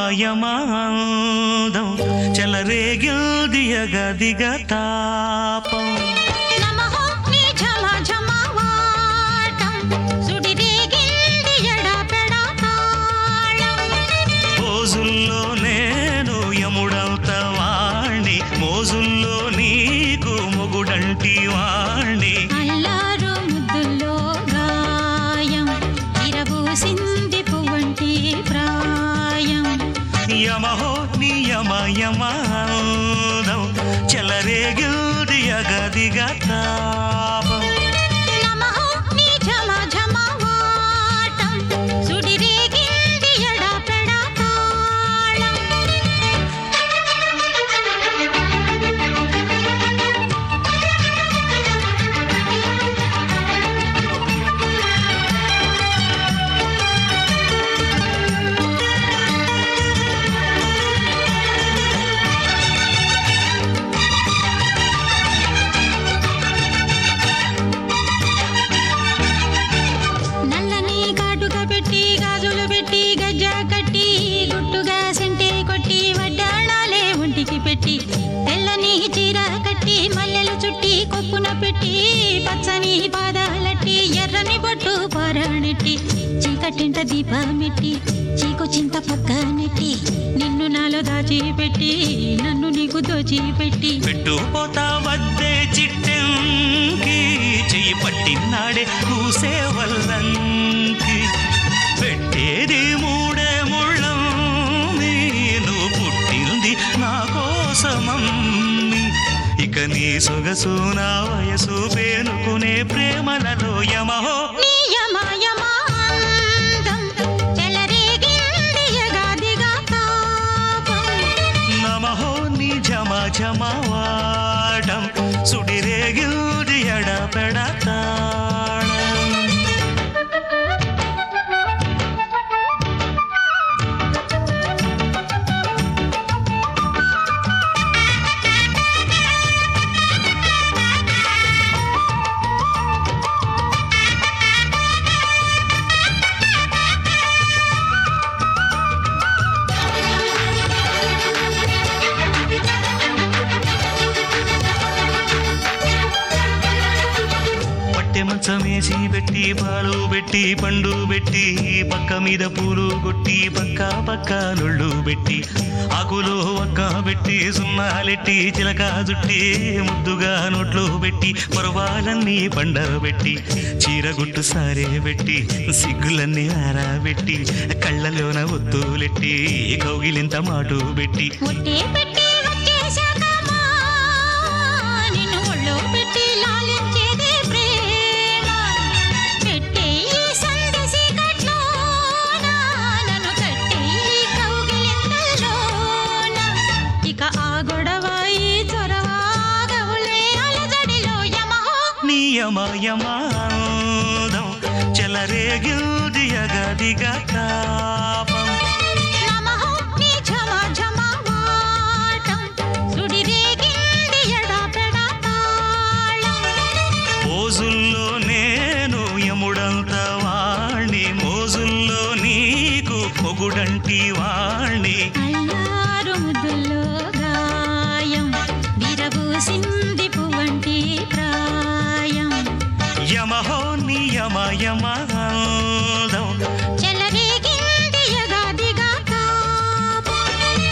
యమాదం చెలరేగిల్ది యగదిగ తాపం మోజుల్లో నేను యముడవుత వాణ్ణి మోజుల్లో నీకు మొగుడంటి వాణ్ణి అల్లారు ముద్దుల్లో గాయం ఇరబూసింది పువ్వంటి ప్రాయం యమహో నీ యమయమాదం చెలరేగిల్ది యగదిగ తాపం తెల్లని చీర కట్టి మల్లెలు చుట్టి కొప్పున పెట్టి పచ్చని పాదాలట్టి ఎర్రని బొట్టు పారాణెట్టి చీకటింట దీపమెట్టి చీకు చింత పక్క నెట్టి నిన్ను నాలో దాచిపెట్టి నన్ను నీకు దోచిపెట్టి పెట్టుపోతా వద్దే చిట్టంకి చెయ్యి పట్టినాడే కూసే వల్లంకి పెట్టేది మూడే ముళ్ళం నేను పుట్టింది నా కోసమమ్మి ఇక నీ సొగసు నా వయసు పేనుకునే ప్రేమలలో యమహో నమహో నీ జమ జమవాడం సుడిరేగిల్ది ఎడపెడతాళం మంచమేసి పెట్టి పాలు పెట్టి పండు పెట్టి పక్క మీద పూలు కొట్టి పక్క పక్క నొళ్ళు పెట్టి ఆకులు ఒక్క పెట్టి సున్నాలెట్టి చిలక జుట్టి ముద్దుగా నోట్లు పెట్టి పర్వాలన్నీ పండబెట్టి చీరగుట్టు సారే పెట్టి సిగ్గులన్నీ ఆరబెట్టి కళ్ళలోన ఒత్తులెట్టి కౌగిలింత మాటు పెట్టి యమయమాదం చెలరేగిల్ది యగదిగ తాపం మోజుల్లో నేను యముడంత వాణ్ణి మోజుల్లో నీకు మొగుడంటి వాణ్ణి అల్లారు ముద్దుల్లో గాయం విరబూసింది పువ్వంటి ప్రాయం యమహో నీ యమయమాదం